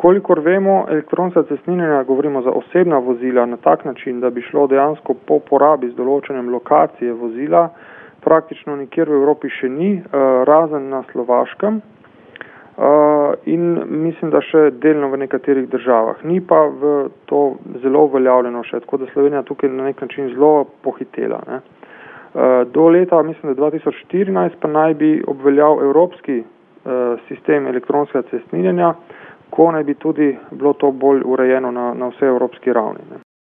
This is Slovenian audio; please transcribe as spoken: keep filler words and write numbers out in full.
Kolikor vemo, elektronska cestninjenja, govorimo za osebna vozila na tak način, da bi šlo dejansko po porabi z določenjem lokacije vozila, praktično nikjer v Evropi še ni, razen na Slovaškem in mislim, da še delno v nekaterih državah. Ni pa v to zelo uveljavljeno še, tako da Slovenija tukaj na nek način zelo pohitela. Ne. Do leta, mislim, da dva tisoč štirinajst pa naj bi obveljal evropski sistem elektronskega cestninjenja, ko naj bi tudi bilo to bolj urejeno na, na vse evropski ravni. Ne.